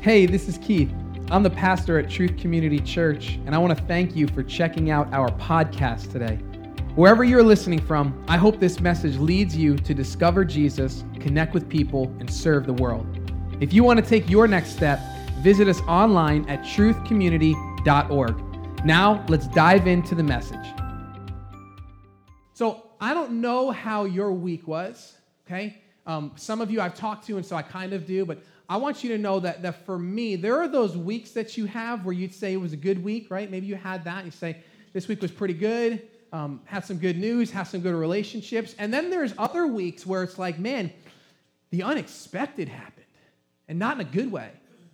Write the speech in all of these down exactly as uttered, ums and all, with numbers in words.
Hey, this is Keith. I'm the pastor at Truth Community Church, and I want to thank you for checking out our podcast today. Wherever you're listening from, I hope this message leads you to discover Jesus, connect with people, and serve the world. If you want to take your next step, visit us online at truth community dot org. Now, let's dive into the message. So, I don't know how your week was, okay? Um, some of you I've talked to, and so I kind of do, but I want you to know that, that for me, there are those weeks that you have where you'd say it was a good week, right? Maybe you had that. You say, this week was pretty good, um, had some good news, had some good relationships. And then there's other weeks where it's like, man, the unexpected happened, and not in a good way,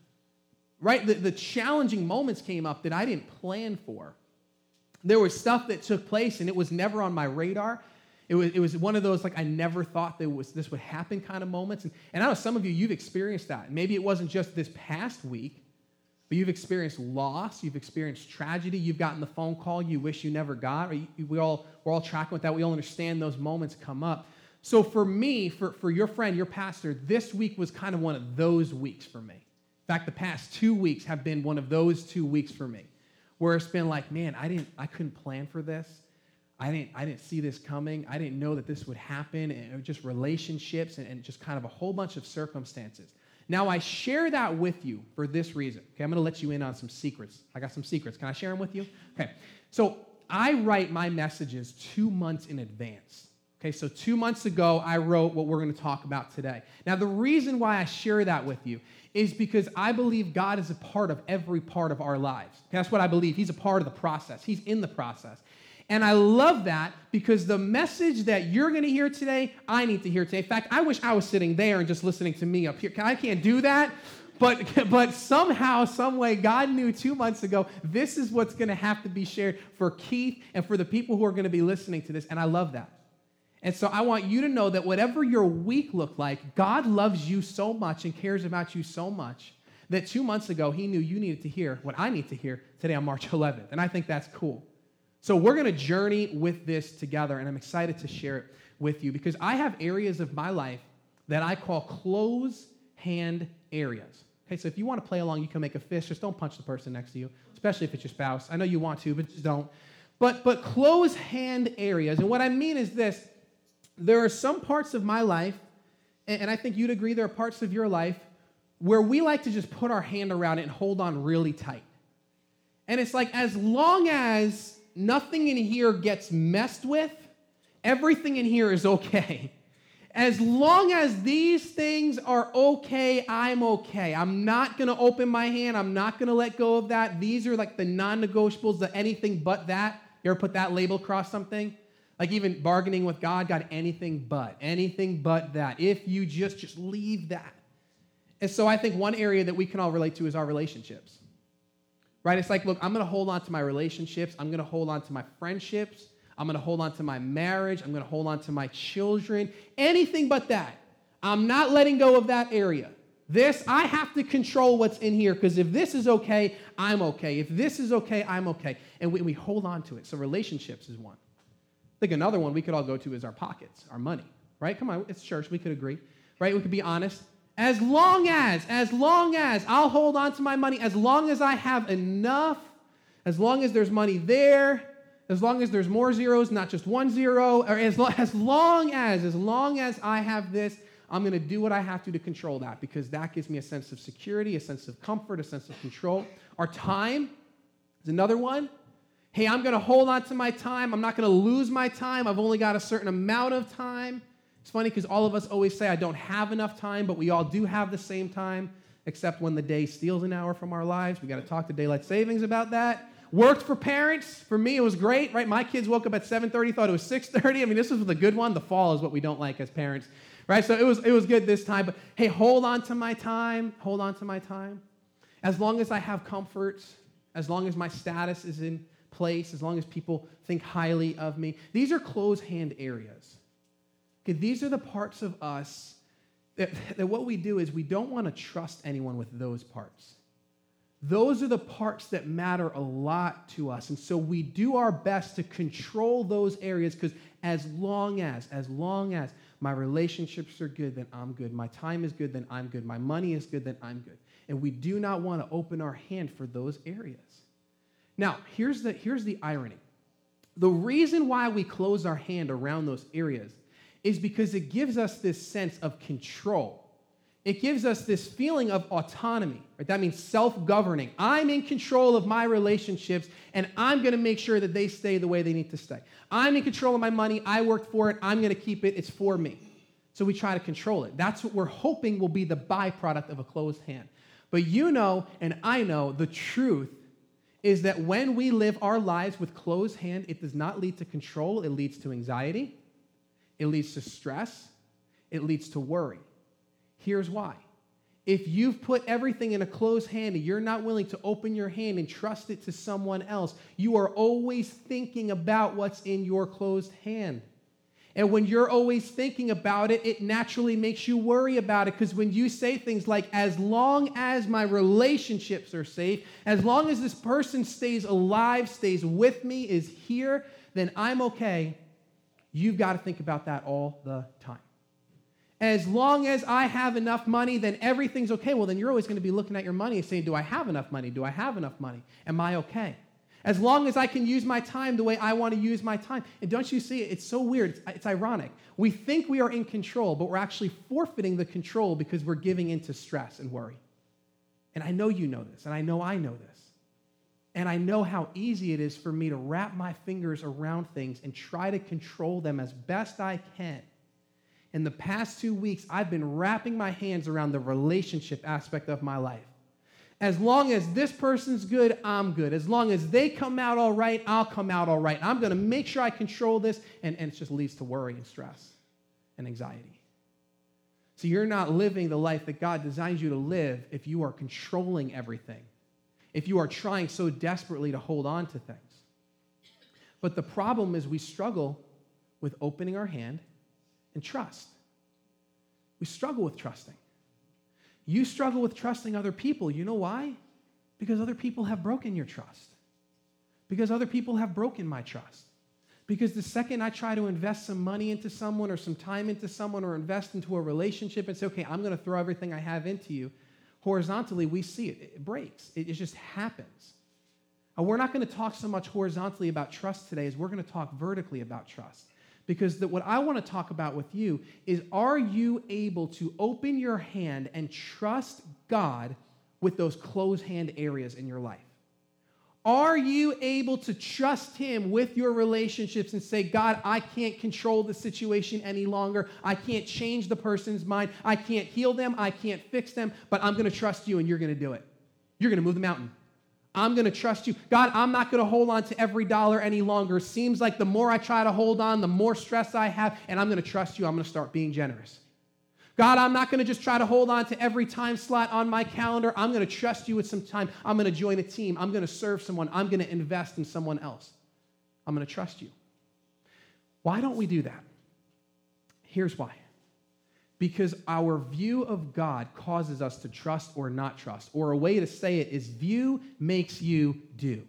right? The, the challenging moments came up that I didn't plan for. There was stuff that took place, and it was never on my radar. It was, it was one of those, like, I never thought that was, this would happen kind of moments. And, and I know some of you, you've experienced that. Maybe it wasn't just this past week, but you've experienced loss, you've experienced tragedy, you've gotten the phone call you wish you never got, or you, we all, we're all tracking with that. We all understand those moments come up. So for me, for, for your friend, your pastor, this week was kind of one of those weeks for me. In fact, the past two weeks have been one of those two weeks for me, where it's been like, man, I didn't, I couldn't plan for this. I didn't, I didn't see this coming. I didn't know that this would happen. And it was just relationships and, and just kind of a whole bunch of circumstances. Now, I share that with you for this reason. Okay, I'm going to let you in on some secrets. I got some secrets. Can I share them with you? Okay, so I write my messages two months in advance. Okay, so two months ago, I wrote what we're going to talk about today. Now, the reason why I share that with you is because I believe God is a part of every part of our lives. Okay, that's what I believe. He's a part of the process. He's in the process. And I love that because the message that you're going to hear today, I need to hear today. In fact, I wish I was sitting there and just listening to me up here. I can't do that. But, but somehow, some way, God knew two months ago, this is what's going to have to be shared for Keith and for the people who are going to be listening to this. And I love that. And so I want you to know that whatever your week looked like, God loves you so much and cares about you so much that two months ago, he knew you needed to hear what I need to hear today on March eleventh. And I think that's cool. So we're going to journey with this together, and I'm excited to share it with you because I have areas of my life that I call close hand areas. Okay, so if you want to play along, you can make a fist. Just don't punch the person next to you, especially if it's your spouse. I know you want to, but just don't. But, but close hand areas, and what I mean is this. There are some parts of my life, and, and I think you'd agree there are parts of your life, where we like to just put our hand around it and hold on really tight. And it's like as long as nothing in here gets messed with, everything in here is okay. As long as these things are okay, I'm okay. I'm not going to open my hand. I'm not going to let go of that. These are like the non-negotiables, the anything but that. You ever put that label across something? Like even bargaining with God, God, anything but, anything but that. If you just, just leave that. And so I think one area that we can all relate to is our relationships. Right? It's like, look, I'm going to hold on to my relationships. I'm going to hold on to my friendships. I'm going to hold on to my marriage. I'm going to hold on to my children. Anything but that. I'm not letting go of that area. This, I have to control what's in here because if this is okay, I'm okay. If this is okay, I'm okay. And we, we hold on to it. So relationships is one. I think another one we could all go to is our pockets, our money. Right? Come on, it's church. We could agree. Right? We could be honest. As long as, as long as I'll hold on to my money, as long as I have enough, as long as there's money there, as long as there's more zeros, not just one zero, or as, lo- as long as, as long as I have this, I'm going to do what I have to to control that because that gives me a sense of security, a sense of comfort, a sense of control. Our time is another one. Hey, I'm going to hold on to my time. I'm not going to lose my time. I've only got a certain amount of time. It's funny because all of us always say, I don't have enough time, but we all do have the same time, except when the day steals an hour from our lives. We got to talk to Daylight Savings about that. Worked for parents. For me, it was great, right? My kids woke up at seven thirty, thought it was six thirty. I mean, this was the good one. The fall is what we don't like as parents, right? So it was, it was good this time. But hey, hold on to my time. Hold on to my time. As long as I have comfort, as long as my status is in place, as long as people think highly of me. These are closed hand areas. Okay, these are the parts of us that, that what we do is we don't want to trust anyone with those parts. Those are the parts that matter a lot to us. And so we do our best to control those areas because as long as, as long as, My relationships are good, then I'm good. My time is good, then I'm good. My money is good, then I'm good. And we do not want to open our hand for those areas. Now, here's the, here's the irony. The reason why we close our hand around those areas is because it gives us this sense of control. It gives us this feeling of autonomy. Right? That means self-governing. I'm in control of my relationships, and I'm going to make sure that they stay the way they need to stay. I'm in control of my money. I worked for it. I'm going to keep it. It's for me. So we try to control it. That's what we're hoping will be the byproduct of a closed hand. But you know, and I know, the truth is that when we live our lives with closed hand, it does not lead to control. It leads to anxiety. It leads to stress. It leads to worry. Here's why. If you've put everything in a closed hand and you're not willing to open your hand and trust it to someone else, you are always thinking about what's in your closed hand. And when you're always thinking about it, it naturally makes you worry about it, because when you say things like, as long as my relationships are safe, as long as this person stays alive, stays with me, is here, then I'm okay, you've got to think about that all the time. As long as I have enough money, then everything's okay. Well, then you're always going to be looking at your money and saying, do I have enough money? Do I have enough money? Am I okay? As long as I can use my time the way I want to use my time. And don't you see, it's so weird. It's, it's ironic. We think we are in control, but we're actually forfeiting the control because we're giving into stress and worry. And I know you know this, and I know I know this. And I know how easy it is for me to wrap my fingers around things and try to control them as best I can. In the past two weeks, I've been wrapping my hands around the relationship aspect of my life. As long as this person's good, I'm good. As long as they come out all right, I'll come out all right. I'm going to make sure I control this, and, and it just leads to worry and stress and anxiety. So you're not living the life that God designed you to live if you are controlling everything, if you are trying so desperately to hold on to things. But the problem is we struggle with opening our hand and trust. We struggle with trusting. You struggle with trusting other people. You know why? Because other people have broken your trust. Because other people have broken my trust. Because the second I try to invest some money into someone or some time into someone or invest into a relationship and say, okay, I'm going to throw everything I have into you, horizontally, we see it. It breaks. It, it just happens. And we're not going to talk so much horizontally about trust today as we're going to talk vertically about trust. Because the, what I want to talk about with you is, are you able to open your hand and trust God with those closed hand areas in your life? Are you able to trust Him with your relationships and say, God, I can't control the situation any longer. I can't change the person's mind. I can't heal them. I can't fix them, but I'm going to trust you and you're going to do it. You're going to move the mountain. I'm going to trust you. God, I'm not going to hold on to every dollar any longer. Seems like the more I try to hold on, the more stress I have, and I'm going to trust you. I'm going to start being generous. God, I'm not going to just try to hold on to every time slot on my calendar. I'm going to trust you with some time. I'm going to join a team. I'm going to serve someone. I'm going to invest in someone else. I'm going to trust you. Why don't we do that? Here's why. Because our view of God causes us to trust or not trust. Or a way to say it is, view makes you do.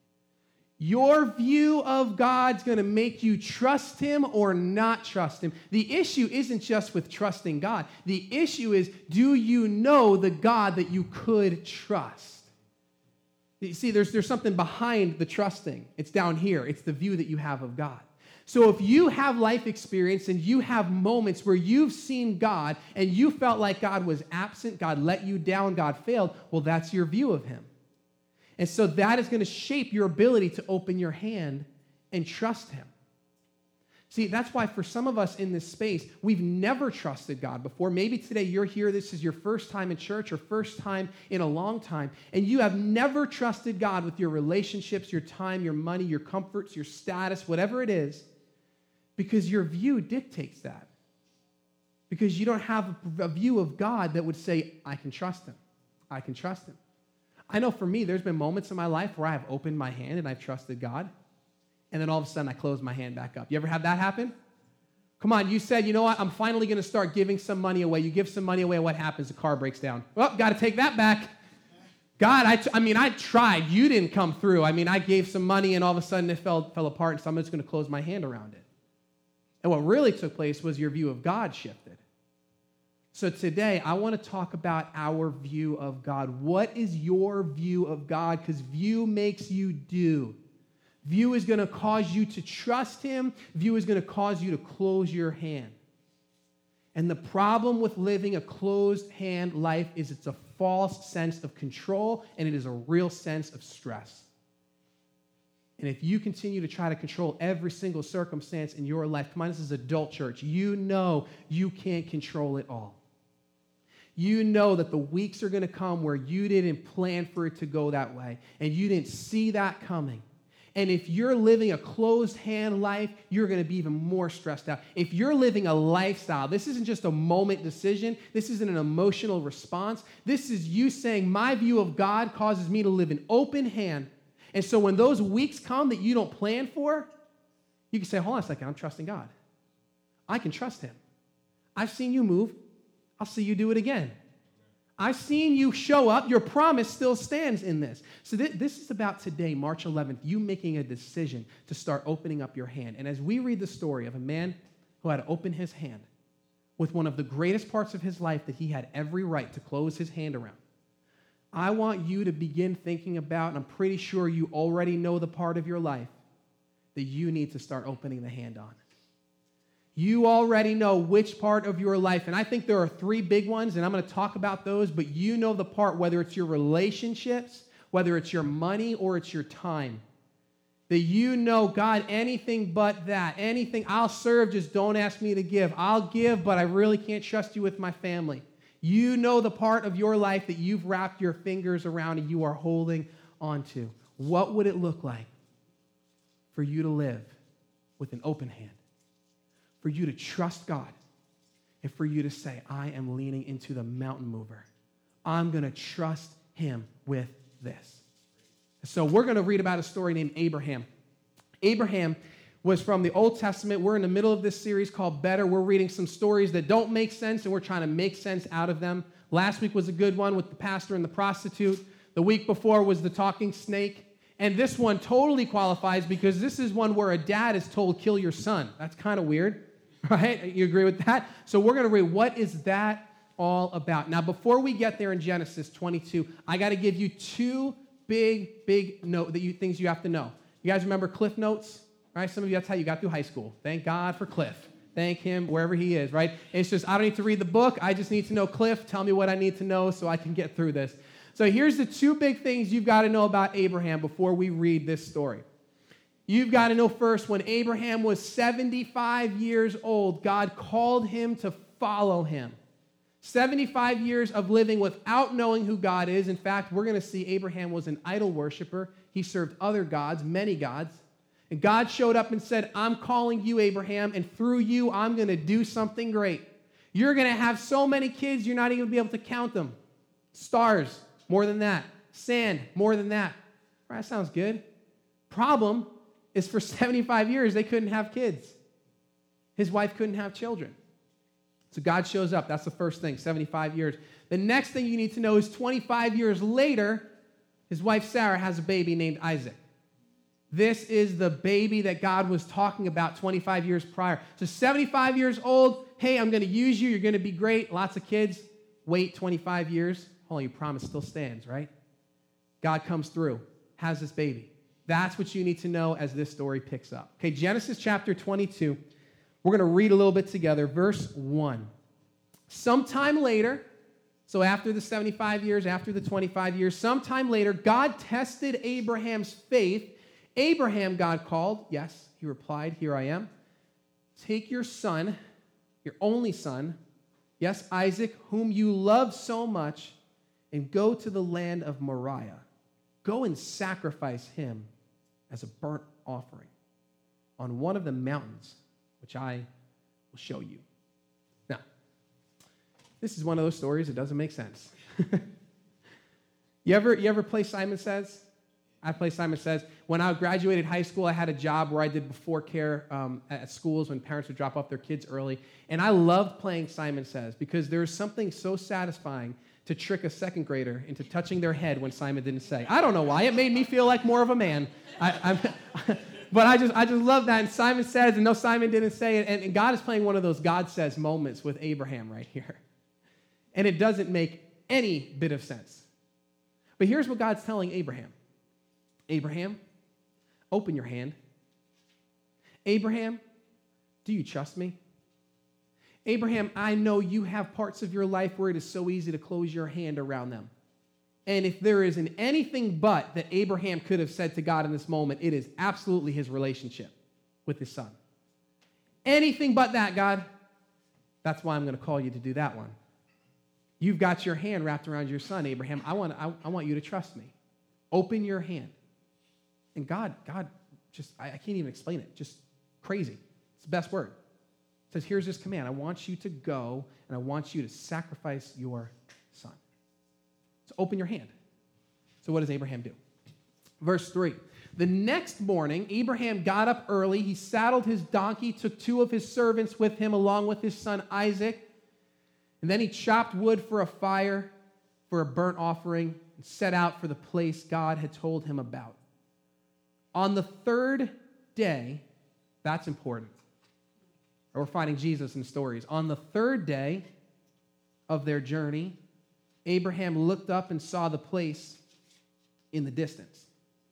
Your view of God's going to make you trust Him or not trust Him. The issue isn't just with trusting God. The issue is, do you know the God that you could trust? You see, there's, there's something behind the trusting. It's down here. It's the view that you have of God. So if you have life experience and you have moments where you've seen God and you felt like God was absent, God let you down, God failed, well, that's your view of Him. And so that is going to shape your ability to open your hand and trust Him. See, that's why for some of us in this space, we've never trusted God before. Maybe today you're here, this is your first time in church or first time in a long time, and you have never trusted God with your relationships, your time, your money, your comforts, your status, whatever it is, because your view dictates that. Because you don't have a view of God that would say, I can trust Him. I can trust Him. I know for me, there's been moments in my life where I have opened my hand and I've trusted God, and then all of a sudden I close my hand back up. You ever have that happen? Come on, you said, you know what, I'm finally going to start giving some money away. You give some money away, what happens? The car breaks down. Well, got to take that back. God, I, t- I mean, I tried. You didn't come through. I mean, I gave some money and all of a sudden it fell, fell apart, and so I'm just going to close my hand around it. And what really took place was your view of God shifted. So today, I want to talk about our view of God. What is your view of God? Because view makes you do. View is going to cause you to trust him. View is going to cause you to close your hand. And the problem with living a closed hand life is it's a false sense of control, and it is a real sense of stress. And if you continue to try to control every single circumstance in your life, come on, this is adult church, you know you can't control it all. You know that the weeks are going to come where you didn't plan for it to go that way, and you didn't see that coming. And if you're living a closed-hand life, you're going to be even more stressed out. If you're living a lifestyle, this isn't just a moment decision. This isn't an emotional response. This is you saying, my view of God causes me to live an open hand. And so when those weeks come that you don't plan for, you can say, hold on a second, I'm trusting God. I can trust him. I've seen you move. I'll see you do it again. I've seen you show up. Your promise still stands in this. So th- this is about today, March eleventh, you making a decision to start opening up your hand. And as we read the story of a man who had to open his hand with one of the greatest parts of his life that he had every right to close his hand around, I want you to begin thinking about, and I'm pretty sure you already know the part of your life that you need to start opening the hand on. You already know which part of your life, and I think there are three big ones, and I'm going to talk about those, but you know the part, whether it's your relationships, whether it's your money, or it's your time, that you know, God, anything but that, anything, I'll serve, just don't ask me to give. I'll give, but I really can't trust you with my family. You know the part of your life that you've wrapped your fingers around and you are holding onto. What would it look like for you to live with an open hand? For you to trust God, and for you to say, I am leaning into the mountain mover. I'm going to trust him with this. So we're going to read about a story named Abraham. Abraham was from the Old Testament. We're in the middle of this series called Better. We're reading some stories that don't make sense, and we're trying to make sense out of them. Last week was a good one with the pastor and the prostitute. The week before was the talking snake. And this one totally qualifies because this is one where a dad is told, kill your son. That's kind of weird. Right? You agree with that? So we're going to read, what is that all about? Now, before we get there in Genesis twenty-two, I got to give you two big, big note that you things you have to know. You guys remember Cliff Notes? Right? Some of you, that's how you got through high school. Thank God for Cliff. Thank him wherever he is, right? It's just, I don't need to read the book. I just need to know Cliff. Tell me what I need to know so I can get through this. So here's the two big things you've got to know about Abraham before we read this story. You've got to know first, when Abraham was seventy-five years old, God called him to follow him. seventy-five years of living without knowing who God is. In fact, we're going to see Abraham was an idol worshiper. He served other gods, many gods. And God showed up and said, I'm calling you, Abraham, and through you, I'm going to do something great. You're going to have so many kids, you're not even going to be able to count them. Stars, more than that. Sand, more than that. All right, that sounds good. Problem is for seventy-five years, they couldn't have kids. His wife couldn't have children. So God shows up. That's the first thing, seventy-five years. The next thing you need to know is twenty-five years later, his wife Sarah has a baby named Isaac. This is the baby that God was talking about twenty-five years prior. So seventy-five years old, hey, I'm going to use you. You're going to be great. Lots of kids. Wait twenty-five years. Hold on, your promise still stands, right? God comes through, has this baby. That's what you need to know as this story picks up. Okay, Genesis chapter twenty-two. We're going to read a little bit together. Verse one. Sometime later, so after the seventy-five years, after the twenty-five years, sometime later, God tested Abraham's faith. Abraham, God called. Yes, he replied, here I am. Take your son, your only son, yes, Isaac, whom you love so much, and go to the land of Moriah. Go and sacrifice him as a burnt offering on one of the mountains, which I will show you. Now, this is one of those stories that doesn't make sense. you ever you ever play Simon Says? I play Simon Says. When I graduated high school, I had a job where I did before care um, at schools when parents would drop off their kids early. And I loved playing Simon Says because there's something so satisfying to trick a second grader into touching their head when Simon didn't say. I don't know why. It made me feel like more of a man. I, I'm, But I just I just love that. And Simon says, and no, Simon didn't say it. And, and God is playing one of those God says moments with Abraham right here. And it doesn't make any bit of sense. But here's what God's telling Abraham. Abraham, open your hand. Abraham, do you trust me? Abraham, I know you have parts of your life where it is so easy to close your hand around them. And if there is an anything but that Abraham could have said to God in this moment, it is absolutely his relationship with his son. Anything but that, God. That's why I'm going to call you to do that one. You've got your hand wrapped around your son, Abraham. I want, I, I want you to trust me. Open your hand. And God, God, just, I, I can't even explain it. Just crazy. It's the best word. It says, here's this command. I want you to go, and I want you to sacrifice your son. So open your hand. So what does Abraham do? Verse three. The next morning, Abraham got up early. He saddled his donkey, took two of his servants with him, along with his son Isaac. And then he chopped wood for a fire, for a burnt offering, and set out for the place God had told him about. On the third day, that's important. We're finding Jesus in stories. On the third day of their journey, Abraham looked up and saw the place in the distance.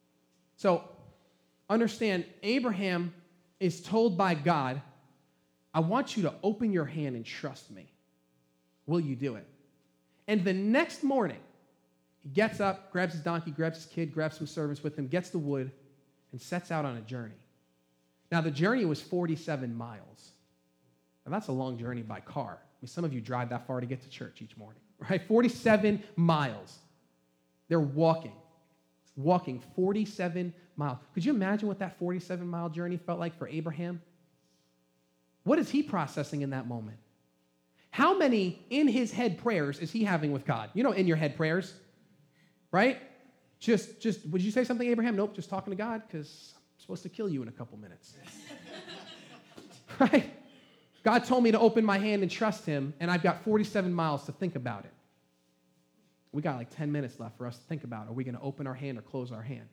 So, understand, Abraham is told by God, I want you to open your hand and trust me. Will you do it? And the next morning, he gets up, grabs his donkey, grabs his kid, grabs some servants with him, gets the wood, and sets out on a journey. Now, the journey was forty-seven miles. Now, that's a long journey by car. I mean, some of you drive that far to get to church each morning, right? forty-seven miles. They're walking, walking forty-seven miles. Could you imagine what that forty-seven mile journey felt like for Abraham? What is he processing in that moment? How many in his head prayers is he having with God? You know, in your head prayers, right? Just, just, would you say something, Abraham? Nope, just talking to God because I'm supposed to kill you in a couple minutes. Right? God told me to open my hand and trust him, and I've got forty-seven miles to think about it. We got like ten minutes left for us to think about it. Are we going to open our hand or close our hand?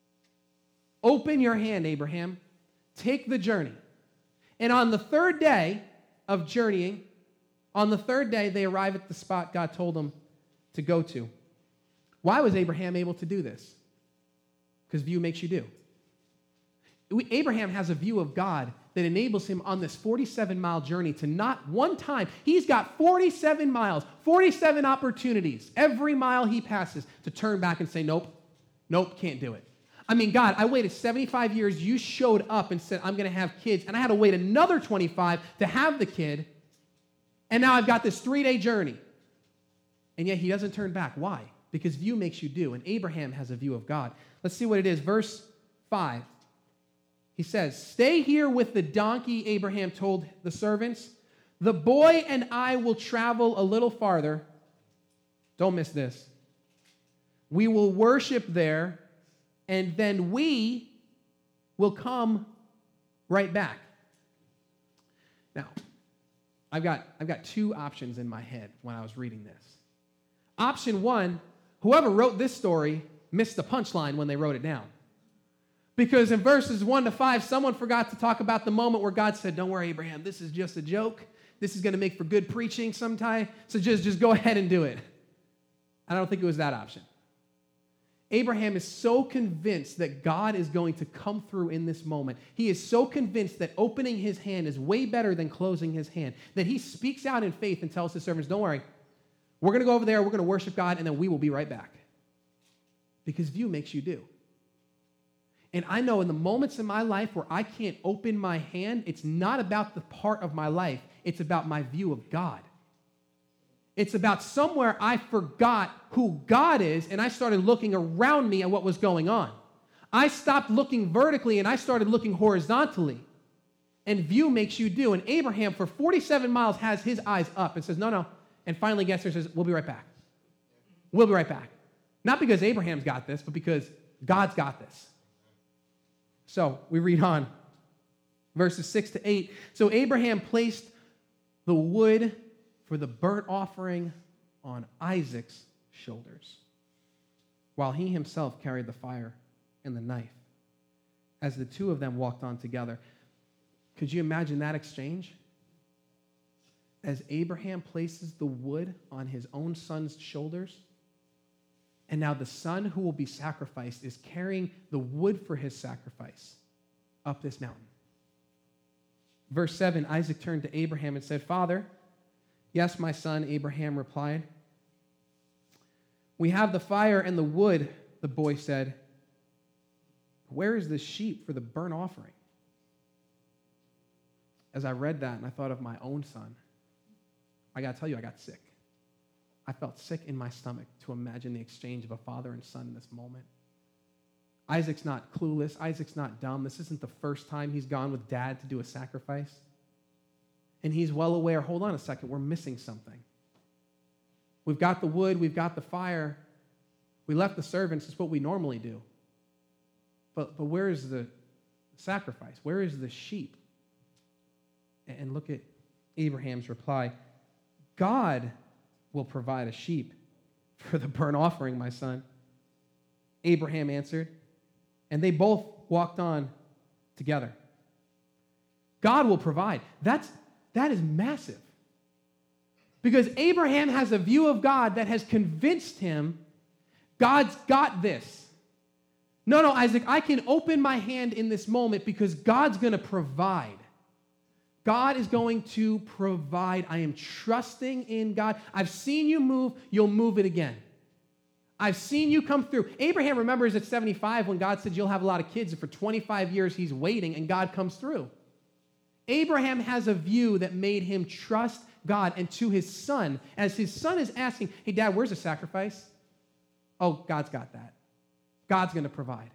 Open your hand, Abraham. Take the journey. And on the third day of journeying, on the third day, they arrive at the spot God told them to go to. Why was Abraham able to do this? Because view makes you do. We, Abraham has a view of God that enables him on this forty-seven mile journey to not one time, he's got forty-seven miles, forty-seven opportunities every mile he passes to turn back and say, nope, nope, can't do it. I mean, God, I waited seventy-five years, you showed up and said, I'm going to have kids, and I had to wait another twenty-five to have the kid, and now I've got this three-day journey. And yet he doesn't turn back. Why? Because view makes you do, and Abraham has a view of God. Let's see what it is. Verse five. He says, stay here with the donkey, Abraham told the servants. The boy and I will travel a little farther. Don't miss this. We will worship there, and then we will come right back. Now, I've got, I've got two options in my head when I was reading this. Option one, whoever wrote this story missed the punchline when they wrote it down. Because in verses one to five, someone forgot to talk about the moment where God said, don't worry, Abraham, this is just a joke. This is going to make for good preaching sometime, so just, just go ahead and do it. I don't think it was that option. Abraham is so convinced that God is going to come through in this moment. He is so convinced that opening his hand is way better than closing his hand, that he speaks out in faith and tells his servants, don't worry, we're going to go over there, we're going to worship God, and then we will be right back. Because view makes you do. And I know in the moments in my life where I can't open my hand, it's not about the part of my life. It's about my view of God. It's about somewhere I forgot who God is, and I started looking around me at what was going on. I stopped looking vertically, and I started looking horizontally. And view makes you do. And Abraham, for forty-seven miles, has his eyes up and says, no, no. And finally gets there and says, we'll be right back. We'll be right back. Not because Abraham's got this, but because God's got this. So we read on, verses six to eight. So Abraham placed the wood for the burnt offering on Isaac's shoulders, while he himself carried the fire and the knife. as the two of them walked on together. Could you imagine that exchange? As Abraham places the wood on his own son's shoulders, and now the son who will be sacrificed is carrying the wood for his sacrifice up this mountain. Verse seven, Isaac turned to Abraham and said, "Father." "Yes, my son," Abraham replied. "We have the fire and the wood," the boy said. "Where is the sheep for the burnt offering?" As I read that and I thought of my own son, I got to tell you, I got sick. I felt sick in my stomach to imagine the exchange of a father and son in this moment. Isaac's not clueless. Isaac's not dumb. This isn't the first time he's gone with dad to do a sacrifice. And he's well aware, hold on a second, we're missing something. We've got the wood, we've got the fire. We left the servants, it's what we normally do. But, but where is the sacrifice? Where is the sheep? And look at Abraham's reply. "God will provide a sheep for the burnt offering, my son," Abraham answered, and they both walked on together. God will provide. That's, that is massive. Because Abraham has a view of God that has convinced him God's got this. No, no, Isaac, I can open my hand in this moment because God's going to provide. God is going to provide. I am trusting in God. I've seen you move. You'll move it again. I've seen you come through. Abraham remembers at seventy-five when God said you'll have a lot of kids, and for twenty-five years he's waiting, and God comes through. Abraham has a view that made him trust God, and to his son, as his son is asking, "Hey, Dad, where's the sacrifice?" Oh, God's got that. God's going to provide.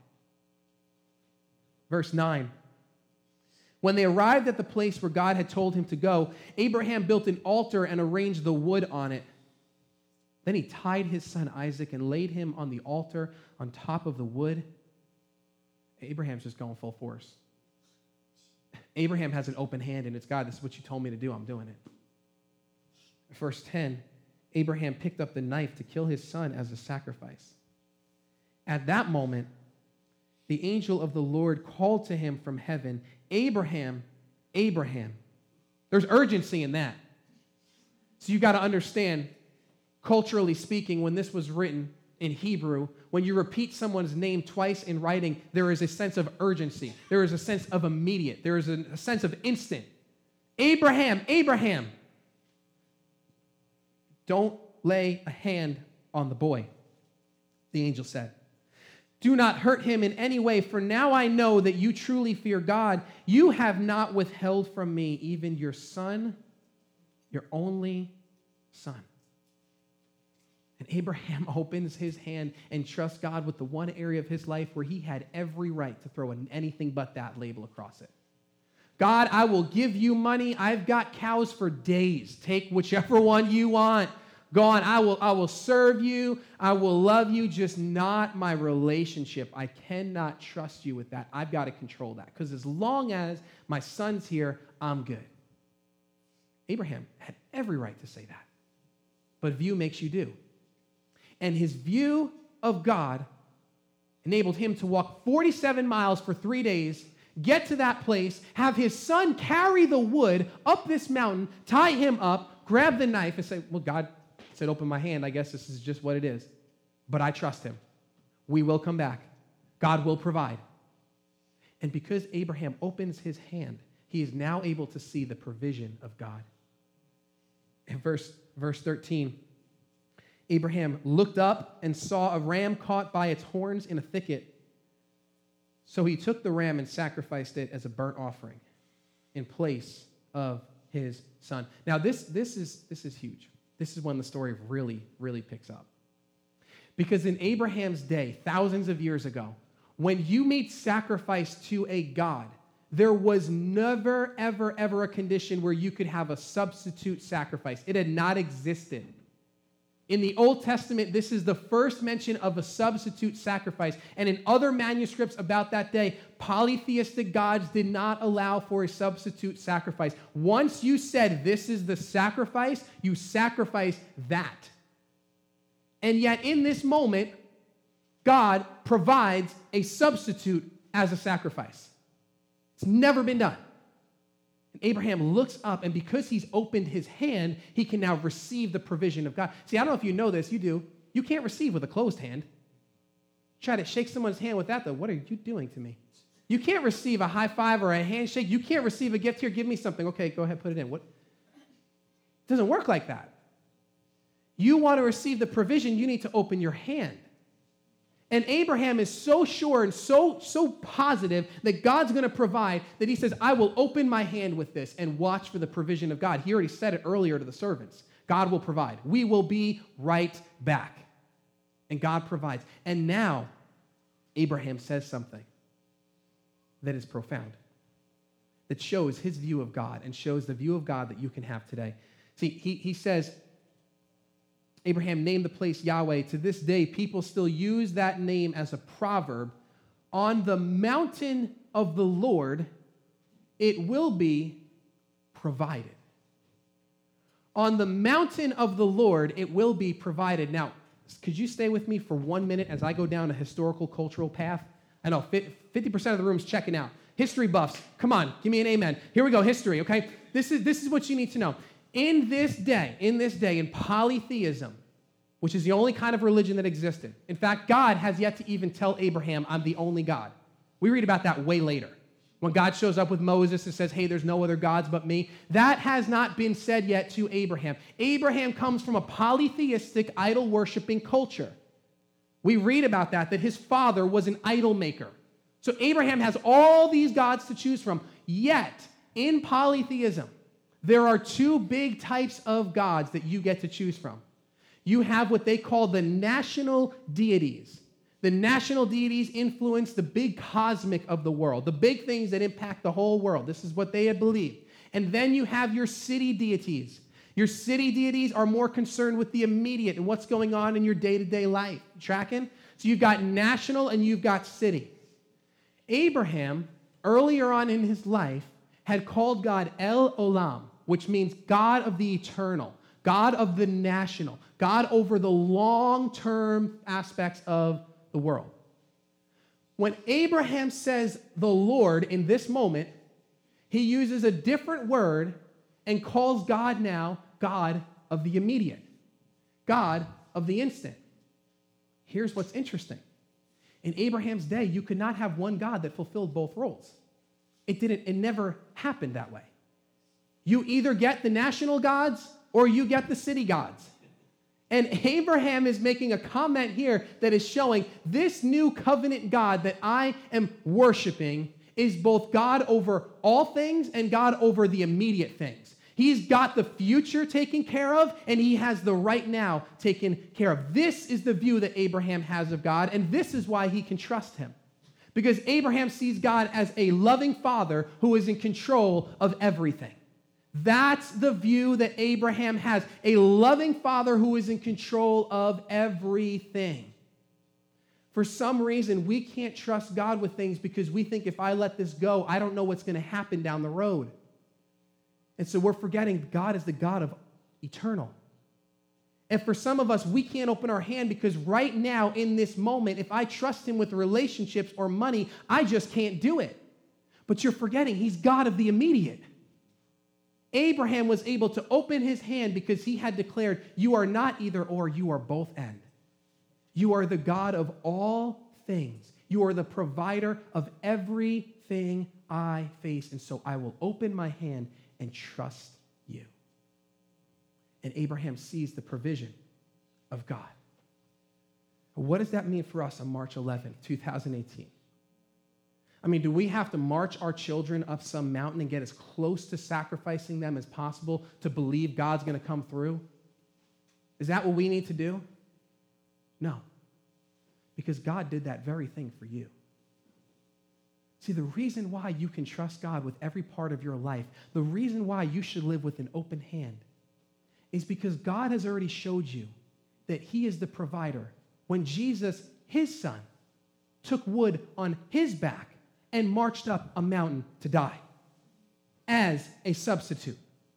Verse nine. When they arrived at the place where God had told him to go, Abraham built an altar and arranged the wood on it. Then he tied his son Isaac and laid him on the altar on top of the wood. Abraham's just going full force. Abraham has an open hand, and it's, "God, this is what you told me to do. I'm doing it." Verse ten, Abraham picked up the knife to kill his son as a sacrifice. At that moment, the angel of the Lord called to him from heaven, "Abraham, Abraham." There's urgency in that. So you've got to understand, culturally speaking, when this was written in Hebrew, when you repeat someone's name twice in writing, there is a sense of urgency. There is a sense of immediate. There is a sense of instant. "Abraham, Abraham." "Don't lay a hand on the boy," the angel said. "Do not hurt him in any way, for now I know that you truly fear God. You have not withheld from me even your son, your only son." And Abraham opens his hand and trusts God with the one area of his life where he had every right to throw an anything but that label across it. "God, I will give you money. I've got cows for days. Take whichever one you want. Go on, I will, I will serve you. I will love you, just not my relationship. I cannot trust you with that. I've got to control that. Because as long as my son's here, I'm good." Abraham had every right to say that. But view makes you do. And his view of God enabled him to walk forty-seven miles for three days, get to that place, have his son carry the wood up this mountain, tie him up, grab the knife, and say, "Well, God said, open my hand. I guess this is just what it is. But I trust him. We will come back. God will provide." And because Abraham opens his hand, he is now able to see the provision of God. In verse, verse thirteen, Abraham looked up and saw a ram caught by its horns in a thicket. So he took the ram and sacrificed it as a burnt offering in place of his son. Now, this, this, is, this is huge. This is when the story really, really picks up. Because in Abraham's day, thousands of years ago, when you made sacrifice to a god, there was never, ever, ever a condition where you could have a substitute sacrifice. It had not existed. In the Old Testament, this is the first mention of a substitute sacrifice. And in other manuscripts about that day, polytheistic gods did not allow for a substitute sacrifice. Once you said this is the sacrifice, you sacrifice that. And yet in this moment, God provides a substitute as a sacrifice. It's never been done. And Abraham looks up, and because he's opened his hand, he can now receive the provision of God. See, I don't know if you know this. You do. You can't receive with a closed hand. Try to shake someone's hand with that, though. What are you doing to me? You can't receive a high five or a handshake. You can't receive a gift here. Give me something. Okay, go ahead, put it in. What? It doesn't work like that. You want to receive the provision, you need to open your hand. And Abraham is so sure and so, so positive that God's going to provide that he says, I will open my hand with this and watch for the provision of God. He already said it earlier to the servants. God will provide. We will be right back. And God provides. And now, Abraham says something that is profound, that shows his view of God and shows the view of God that you can have today. See, he, he says, Abraham named the place Yahweh. To this day, people still use that name as a proverb. On the mountain of the Lord, it will be provided. On the mountain of the Lord, it will be provided. Now, could you stay with me for one minute as I go down a historical, cultural path? I know fifty percent of the room's checking out. History buffs, come on, give me an amen. Here we go, history, okay? This is, this is what you need to know. In this day, in this day, in polytheism, which is the only kind of religion that existed. In fact, God has yet to even tell Abraham, I'm the only God. We read about that way later. When God shows up with Moses and says, hey, there's no other gods but me. That has not been said yet to Abraham. Abraham comes from a polytheistic, idol-worshiping culture. We read about that, that his father was an idol maker. So Abraham has all these gods to choose from. Yet, in polytheism, there are two big types of gods that you get to choose from. You have what they call the national deities. The national deities influence the big cosmic of the world, the big things that impact the whole world. This is what they had believed. And then you have your city deities. Your city deities are more concerned with the immediate and what's going on in your day-to-day life. Tracking? So you've got national and you've got city. Abraham, earlier on in his life, had called God El Olam, which means God of the eternal, God of the national, God over the long-term aspects of the world. When Abraham says the Lord in this moment, he uses a different word and calls God now God of the immediate, God of the instant. Here's what's interesting. In Abraham's day, you could not have one God that fulfilled both roles. It didn't, it never happened that way. You either get the national gods or you get the city gods. And Abraham is making a comment here that is showing this new covenant God that I am worshiping is both God over all things and God over the immediate things. He's got the future taken care of, and he has the right now taken care of. This is the view that Abraham has of God, and this is why he can trust him. Because Abraham sees God as a loving father who is in control of everything. That's the view that Abraham has, a loving father who is in control of everything. For some reason, we can't trust God with things because we think if I let this go, I don't know what's going to happen down the road. And so we're forgetting God is the God of eternal. And for some of us, we can't open our hand because right now, in this moment, if I trust him with relationships or money, I just can't do it. But you're forgetting he's God of the immediate. Abraham was able to open his hand because he had declared, you are not either or, you are both and. You are the God of all things. You are the provider of everything I face. And so I will open my hand and trust you. And Abraham sees the provision of God. What does that mean for us on March eleventh, twenty eighteen? I mean, do we have to march our children up some mountain and get as close to sacrificing them as possible to believe God's going to come through? Is that what we need to do? No. Because God did that very thing for you. See, the reason why you can trust God with every part of your life, the reason why you should live with an open hand, is because God has already showed you that he is the provider. When Jesus, his son, took wood on his back and marched up a mountain to die as a substitute.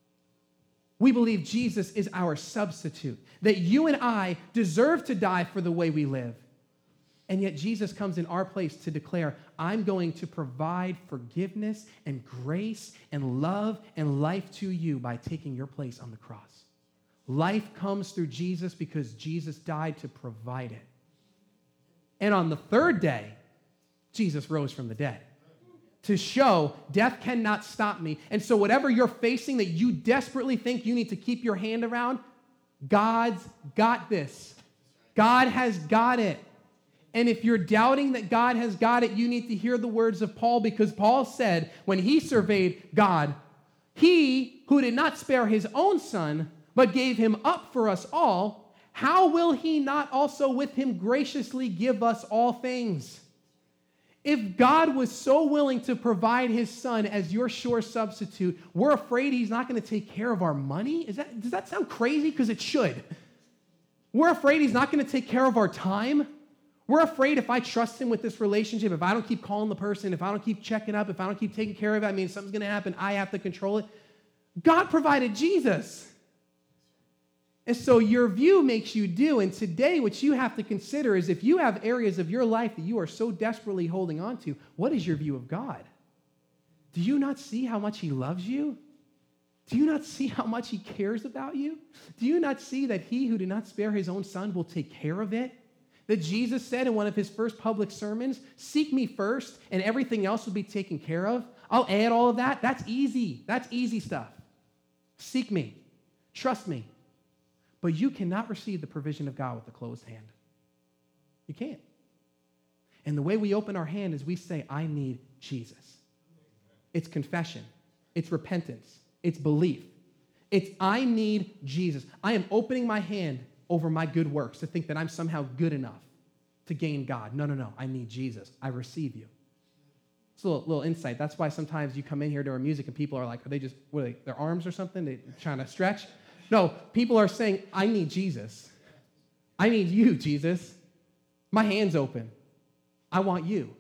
We believe Jesus is our substitute, that you and I deserve to die for the way we live. And yet Jesus comes in our place to declare, I'm going to provide forgiveness and grace and love and life to you by taking your place on the cross. Life comes through Jesus because Jesus died to provide it. And on the third day, Jesus rose from the dead to show death cannot stop me. And so whatever you're facing that you desperately think you need to keep your hand around, God's got this. God has got it. And if you're doubting that God has got it, you need to hear the words of Paul, because Paul said when he surveyed God, he who did not spare his own son, but gave him up for us all, how will he not also with him graciously give us all things? If God was so willing to provide his son as your sure substitute, we're afraid he's not going to take care of our money? Is that, does that sound crazy? Because it should. We're afraid he's not going to take care of our time. We're afraid if I trust him with this relationship, if I don't keep calling the person, if I don't keep checking up, if I don't keep taking care of it, I mean, something's going to happen. I have to control it. God provided Jesus. And so your view makes you do. And today, what you have to consider is if you have areas of your life that you are so desperately holding on to, what is your view of God? Do you not see how much he loves you? Do you not see how much he cares about you? Do you not see that he who did not spare his own son will take care of it? That Jesus said in one of his first public sermons, seek me first and everything else will be taken care of. I'll add all of that. That's easy. That's easy stuff. Seek me. Trust me. But you cannot receive the provision of God with a closed hand. You can't. And the way we open our hand is we say, I need Jesus. It's confession. It's repentance. It's belief. It's I need Jesus. I am opening my hand over my good works to think that I'm somehow good enough to gain God. No, no, no. I need Jesus. I receive you. It's a little, little insight. That's why sometimes you come in here to our music and people are like, are they just, what are they, their arms or something? They're trying to stretch? No, people are saying, I need Jesus. I need you, Jesus. My hand's open. I want you.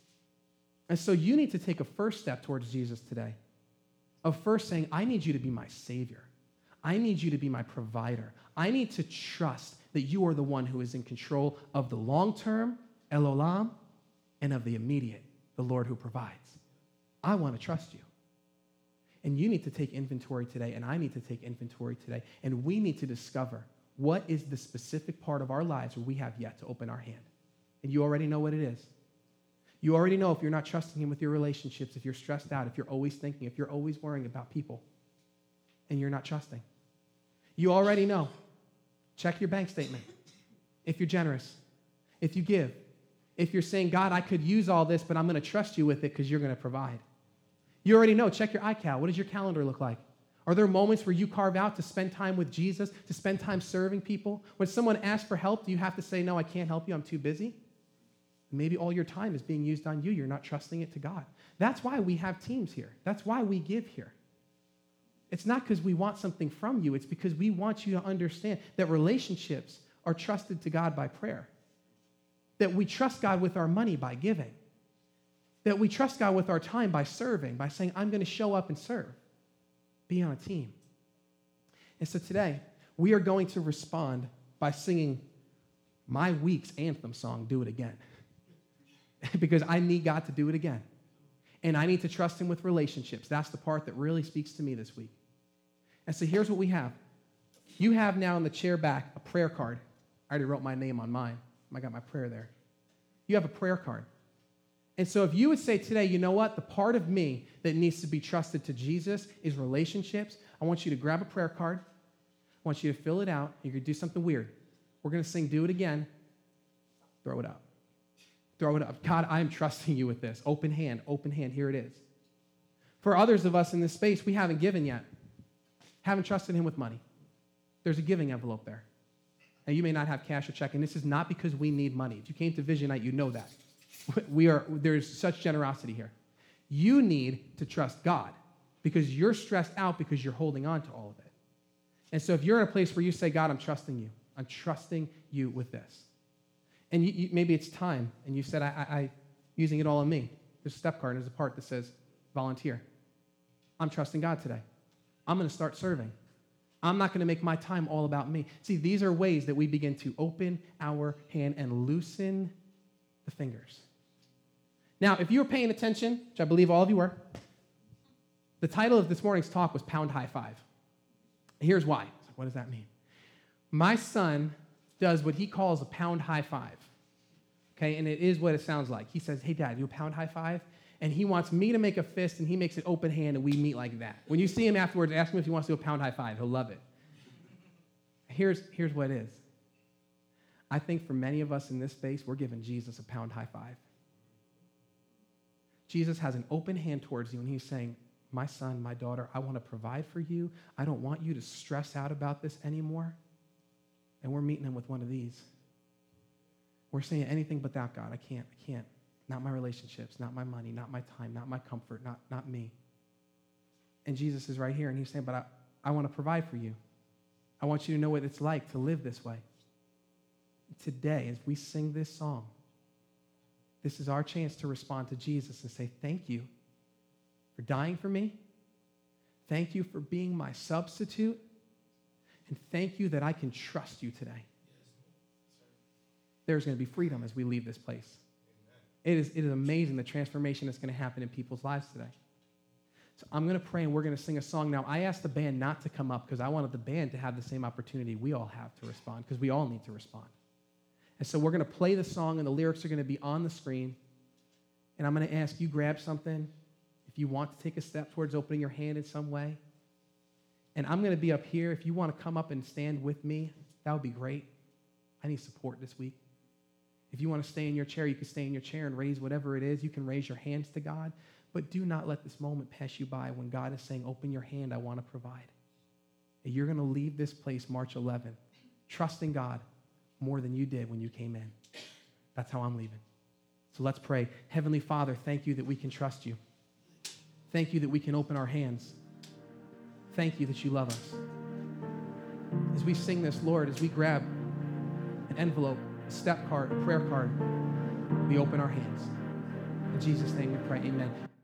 And so you need to take a first step towards Jesus today of first saying, I need you to be my Savior. I need you to be my provider. I need to trust that you are the one who is in control of the long-term, El Olam, and of the immediate, the Lord who provides. I want to trust you. And you need to take inventory today, and I need to take inventory today, and we need to discover what is the specific part of our lives where we have yet to open our hand. And you already know what it is. You already know if you're not trusting him with your relationships, if you're stressed out, if you're always thinking, if you're always worrying about people, and you're not trusting. You already know. Check your bank statement. If you're generous, if you give, if you're saying, God, I could use all this, but I'm going to trust you with it because you're going to provide. You already know. Check your iCal. What does your calendar look like? Are there moments where you carve out to spend time with Jesus, to spend time serving people? When someone asks for help, do you have to say, no, I can't help you, I'm too busy? Maybe all your time is being used on you. You're not trusting it to God. That's why we have teams here. That's why we give here. It's not because we want something from you. It's because we want you to understand that relationships are trusted to God by prayer. That we trust God with our money by giving. That we trust God with our time by serving, by saying, I'm going to show up and serve. Be on a team. And so today, we are going to respond by singing my week's anthem song, Do It Again. Because I need God to do it again. And I need to trust him with relationships. That's the part that really speaks to me this week. And so here's what we have. You have now in the chair back a prayer card. I already wrote my name on mine. I got my prayer there. You have a prayer card. And so if you would say today, you know what, the part of me that needs to be trusted to Jesus is relationships, I want you to grab a prayer card. I want you to fill it out. You're going to do something weird. We're going to sing Do It Again. Throw it up. Throw it up. God, I am trusting you with this. Open hand, open hand. Here it is. For others of us in this space, we haven't given yet. Haven't trusted him with money. There's a giving envelope there. And you may not have cash or check, and this is not because we need money. If you came to Vision Night, you know that. We are, there's such generosity here. You need to trust God because you're stressed out because you're holding on to all of it. And so if you're in a place where you say, God, I'm trusting you. I'm trusting you with this. And you, you, maybe it's time, and you said, I, I, I using it all on me. There's a step card, and there's a part that says, volunteer. I'm trusting God today. I'm going to start serving. I'm not going to make my time all about me. See, these are ways that we begin to open our hand and loosen the fingers. Now, if you were paying attention, which I believe all of you were, the title of this morning's talk was Pound High Five. Here's why. What does that mean? My son does what he calls a pound high five. Okay, and it is what it sounds like. He says, hey, Dad, you a pound high five? And he wants me to make a fist, and he makes it open hand, and we meet like that. When you see him afterwards, ask him if he wants to do a pound high five. He'll love it. Here's, here's what it is. I think for many of us in this space, we're giving Jesus a pound high five. Jesus has an open hand towards you, and he's saying, my son, my daughter, I want to provide for you. I don't want you to stress out about this anymore. And we're meeting him with one of these. We're saying anything but that, God. I can't, I can't. Not my relationships, not my money, not my time, not my comfort, not, not me. And Jesus is right here, and he's saying, but I, I want to provide for you. I want you to know what it's like to live this way. Today, as we sing this song, this is our chance to respond to Jesus and say, thank you for dying for me. Thank you for being my substitute. And thank you that I can trust you today. There's going to be freedom as we leave this place. It is, it is amazing the transformation that's going to happen in people's lives today. So I'm going to pray, and we're going to sing a song. Now, I asked the band not to come up because I wanted the band to have the same opportunity we all have to respond, because we all need to respond. And so we're going to play the song, and the lyrics are going to be on the screen. And I'm going to ask you grab something if you want to take a step towards opening your hand in some way. And I'm going to be up here. If you want to come up and stand with me, that would be great. I need support this week. If you want to stay in your chair, you can stay in your chair and raise whatever it is. You can raise your hands to God. But do not let this moment pass you by when God is saying, open your hand, I want to provide. And you're going to leave this place March eleventh, trusting God more than you did when you came in. That's how I'm leaving. So let's pray. Heavenly Father, thank you that we can trust you. Thank you that we can open our hands. Thank you that you love us. As we sing this, Lord, as we grab an envelope, a step card, a prayer card, we open our hands. In Jesus' name we pray, amen.